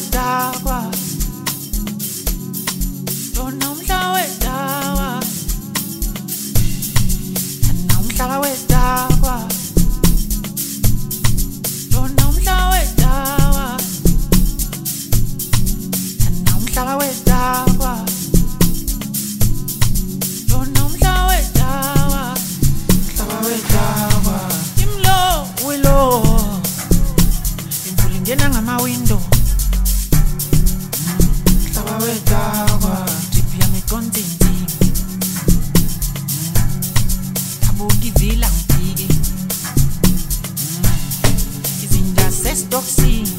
wedakwa lona umhlaba wedakwa lona umhlaba wedakwa lona umhlaba wedakwa lona umhlaba wedakwa lona umhlaba wedakwa umhlaba wedakwa imlo wilo imvula ingena ngama-window umhlaba wedakwa drip yami icontinti abuka ivila ngifike izinja sesitoksini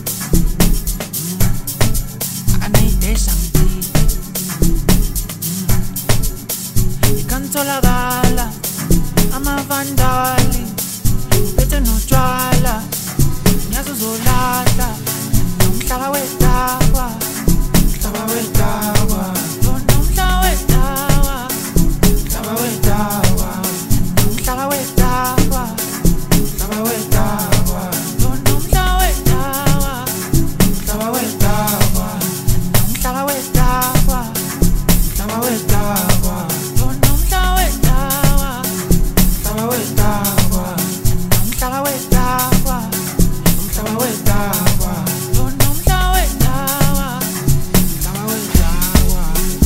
akanayidesha ngifike ikantholakala amavandali uphethe notshwala nyazo zolahla umhlaba wedakwa umhlaba wedakwa lona umhlaba wedakwa umhlaba wedakwa umhlaba wedakwa umhlaba wedakwa lona umhlaba wedakwa umhlaba wedakwa umhlaba wedakwa umhlaba wedakwa lona umhlaba wedakwa umhlaba wedakwa umhlaba wedakwa umhlaba wedakwa lona umhlaba wedakwa umhlaba wedakwa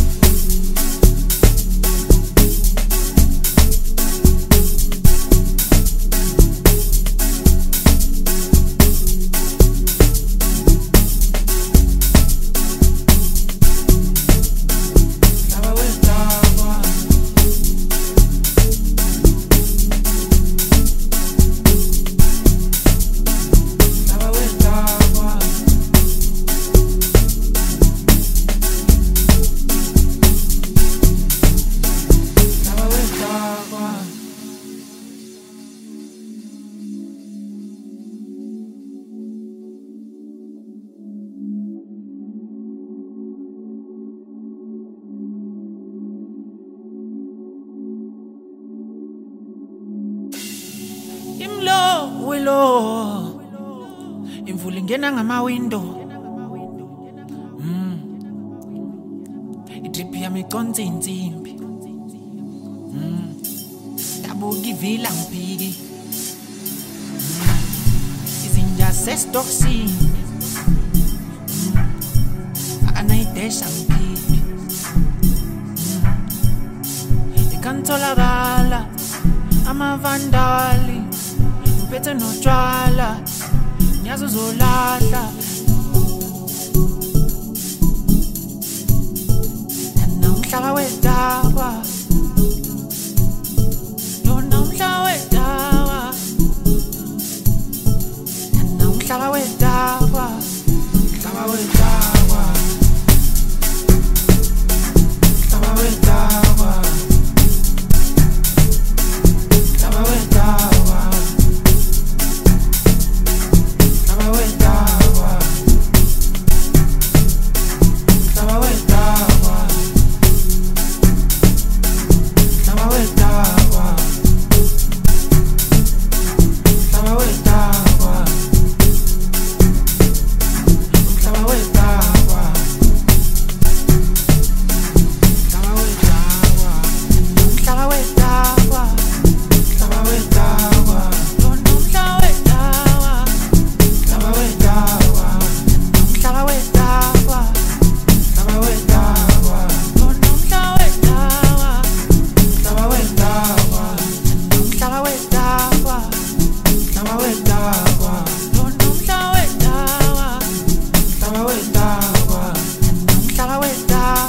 imlo wilo imvula ingena ngama-window idrip yami iconsa insimbi dabuka ivila ngifike izinja sesitoksini akanayidesha ngifike ikantholakala amavandali uphethe notshwala nyazo zolahla lona umhlaba wedakwa lona umhlaba wedakwa lona umhlaba wedakwa umhlaba wedakwa umhlaba wedakwa umhlaba wedakwa umhlaba wedakwa